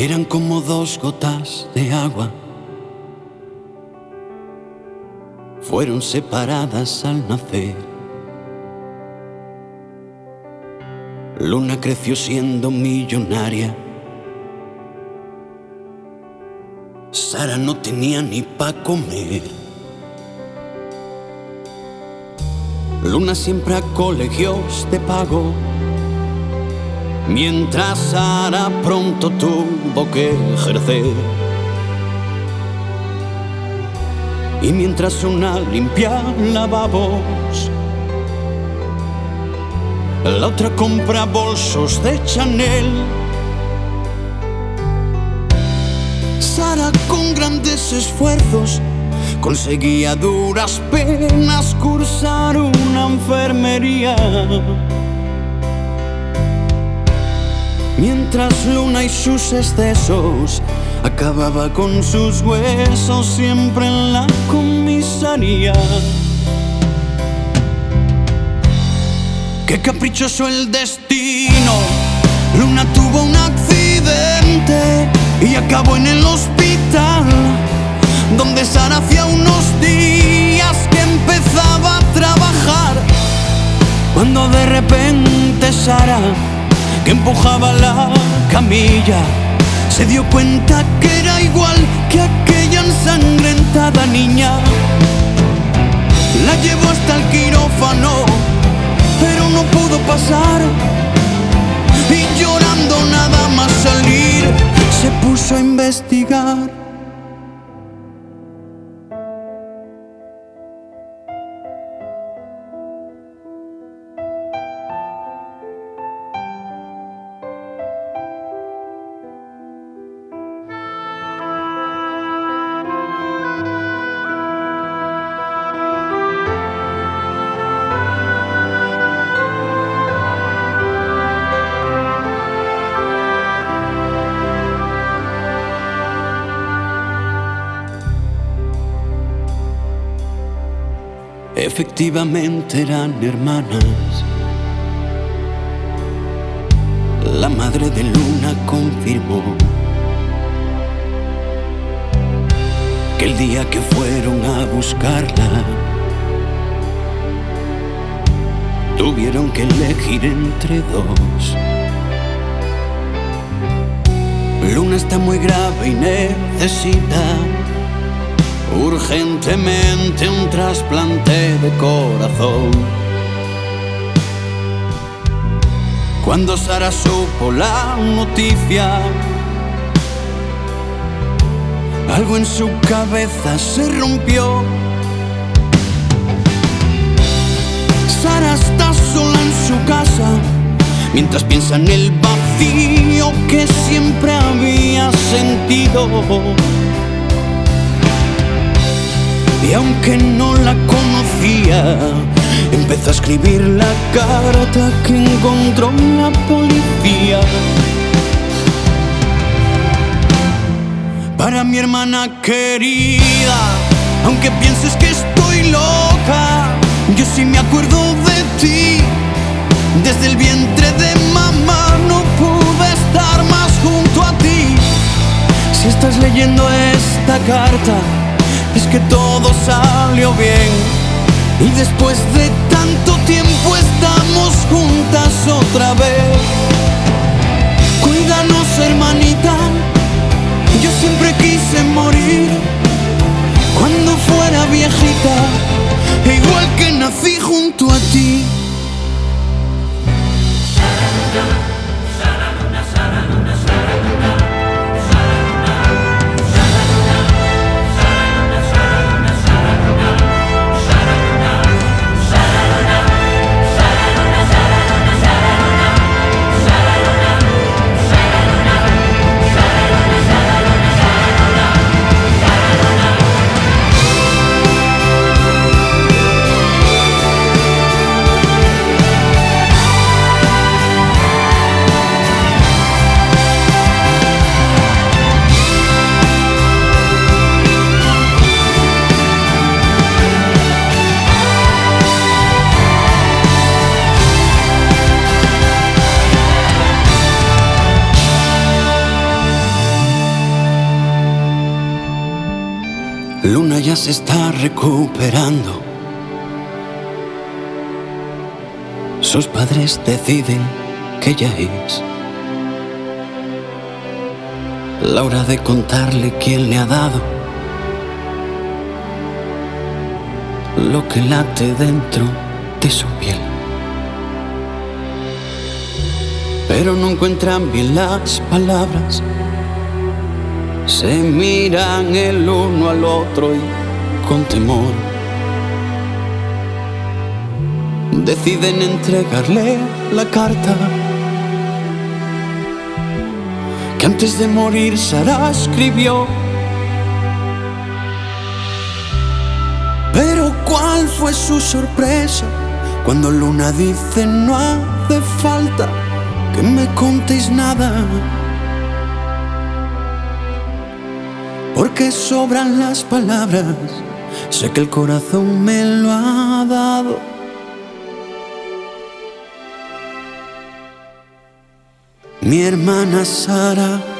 eran como dos gotas de agua. Fueron separadas al nacer. Luna creció siendo millonaria. Sara no tenía ni pa' comer. Luna siempre a colegios de pago, mientras Sara pronto tuvo que ejercer. Y mientras una limpia lavabos, la otra compra bolsos de Chanel. Sara con grandes esfuerzos conseguía a duras penas cursar una enfermería, mientras Luna y sus excesos acababa con sus huesos siempre en la comisaría. Qué caprichoso el destino. Luna tuvo un accidente y acabó en el hospital, donde Sara hacía unos días que empezaba a trabajar, cuando de repente Sara, que empujaba la camilla, se dio cuenta que era igual que aquella ensangrentada niña. La llevó hasta el quirófano, pero no pudo pasar, y llorando nada más salir, se puso a investigar. Efectivamente eran hermanas. La madre de Luna confirmó que el día que fueron a buscarla, tuvieron que elegir entre dos. Luna está muy grave y necesita urgentemente un trasplante de corazón. Cuando Sara supo la noticia, algo en su cabeza se rompió. Sara está sola en su casa, mientras piensa en el vacío que siempre había sentido. Y aunque no la conocía, empezó a escribir la carta que encontró la policía. Para mi hermana querida, aunque pienses que estoy loca, yo sí me acuerdo de ti. Desde el vientre de mamá no pude estar más junto a ti. Si estás leyendo esta carta, es que todo salió bien, y después de tanto tiempo estamos juntas otra vez. Cuídanos, hermanita, yo siempre quise morir cuando fuera viejita, igual que nací junto a ti. Luna se está recuperando. Sus padres deciden que ya es la hora de contarle quién le ha dado lo que late dentro de su piel. Pero no encuentran bien las palabras, se miran el uno al otro y con temor deciden entregarle la carta que antes de morir Sara escribió. Pero ¿cuál fue su sorpresa cuando Luna dice: no hace falta que me contéis nada, porque sobran las palabras, sé que el corazón me lo ha dado. Mi hermana Sara